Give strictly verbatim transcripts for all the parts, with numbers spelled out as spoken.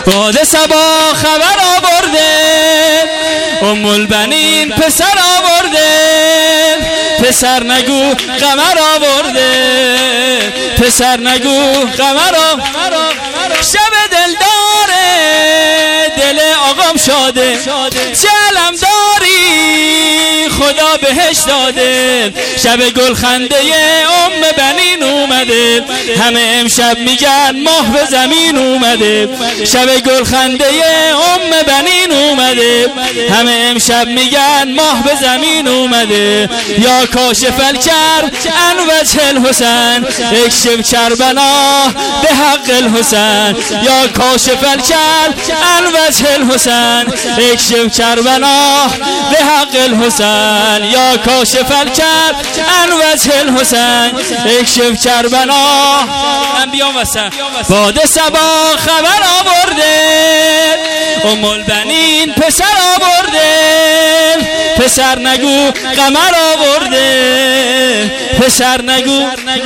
باد صبا خبر آورده، ام البنین پسر آورده، پسر نگو قمر آورده، پسر نگو قمر آورده. شب دلداره دل آقام شاده، چه علم داری خدا بهش داده. شب گل خنده ام بنین اومده، همه امشب میگن ماه به زمین اومده. شب گل خنده ام بنین اومده، همه امشب میگن ماه به زمین اومده. یا کاشف الکرب عن وجه الحسن، اکشف کربنا به حق الحسن. یا کاشف الکرب عن وجه الحسن، اکشف کربنا به حق الحسن. یا کاشف الکرب عن وجه الحسن، اکشف کربنا. من بیام وسط. باد صبا خبر آورده، ام البنین پسر آورده، پسر نگو قمر آورده، پسر نگو.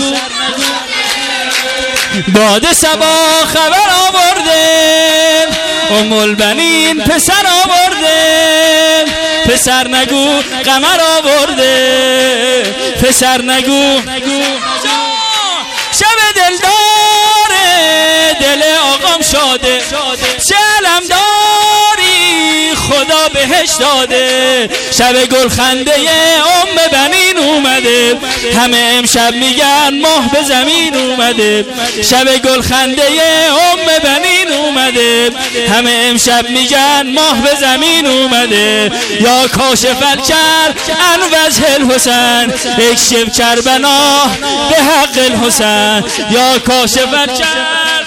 باد صبا خبر آورده، ام البنین پسر آورده، پسر نگو قمر آورده، پسر نگو. شب دلداره دل آقام شاده، چه علم داری خدا بهش داده. شب گل خنده ام بنین اومده، همه امشب میگن ماه به زمین اومده. شب گل خنده ام بنین اومده، همه امشب میگن ماه به زمین اومده. یا کاشف الکرب عن وجه الحسن، اکشف کربنا به حق الحسن. یا کاشف الکرب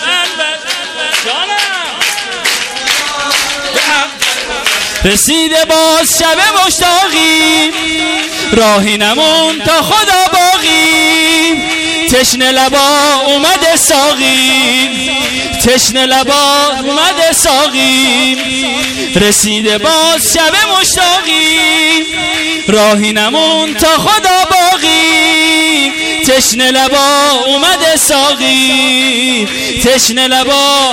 رسیده باز شب مشتاقی، راهی نمون تا خدا باقی. تشنه لبا اومده ساقی، تشنه لبا اومده ساقی. رسیده باز شب مشتاقی، راهی نمون تا خدا باقی. تشنه لبا اومده ساقی، تشنه لبا.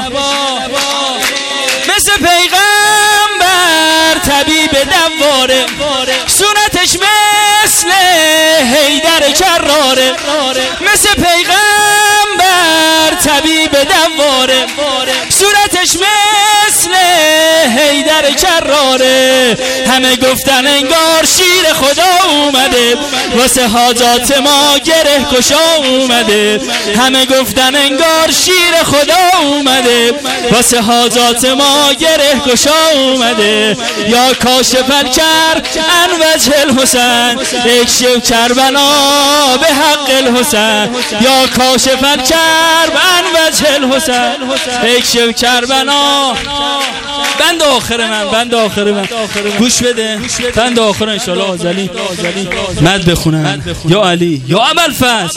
مثل پیغمبر طبیب دواره، سنتش مثل حیدر کراره. مثل پیغمبر طبیب دواره، صورتش مثل حیدر کراره. همه گفتن انگار شیر خدا اومده، واسه حاجات ما گره کشا اومده. همه گفتن انگار شیر خدا اومده، واسه حاجات ما گره کشا اومده. یا کاشف الکرب عن وجه الحسن، اکشف کربنا به حق الحسن. یا کاشف الکرب عن وجه الحسن، اکشف کربنا. بند آخر من، بند آخر من گوش بده. بند آخر انشاءالله آزلی مد بخونم. یا علی یا ابوالفضل،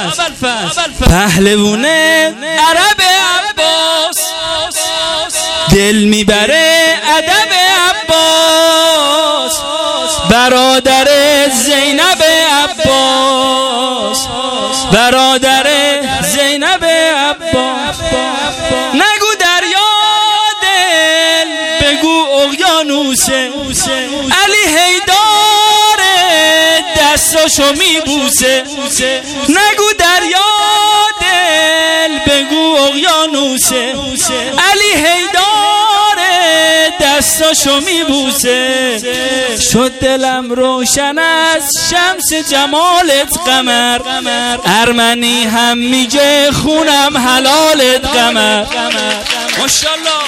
پهلوونه عرب عباس، دل میبره ادب عباس. برادر زینب عباس، برادر زینب عباس. نگو دریا دل بگو اقیانوسه، علی حیدار دستاشو میبوسه. نگو دریا دل بگو اقیانوسه، علی حیدار دستاشو میبوسه. شد دلم روشن از شمس جمالت قمر، ارمنی هم میگه خونم حلالت قمر. ماشاءالله.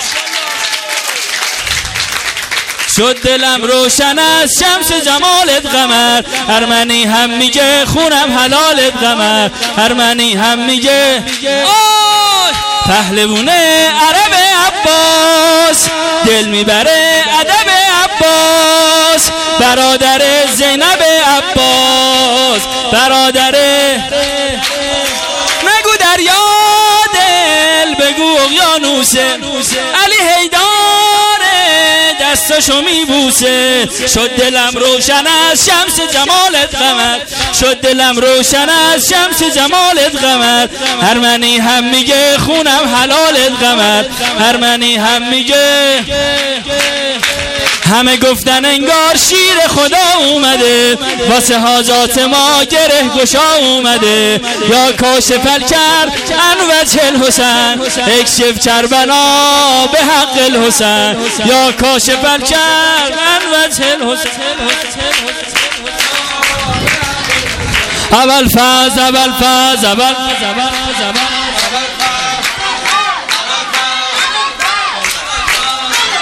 شد دلم روشن از شمس جمالت قمر، ارمنی هم میگه خونم حلالت قمر. ارمنی هم میگه آی پهلوونه عرب عباس، دل میبره ادب عباس. برادر زینب عباس، برادر. نگو دریا دل بگو اقیانوسه، علی حیدار دستاشو میبوسه. شد دلم روشن از شمس جمالت قمر، شد دلم روشن از شمس جمالت قمر. هر منی هم میگه خونم حلالت قمر، هر منی هم میگه. همه گفتن انگار شیر خدا اومده، واسه حاجات ما گره گشا اومده. یا کاشف الکرب عن وجه الحسن، اکشف کربلا به حق الحسن. یا کاشف الکرب عن وجه الحسن. اول فاز اول فاز اول فاز اول فاز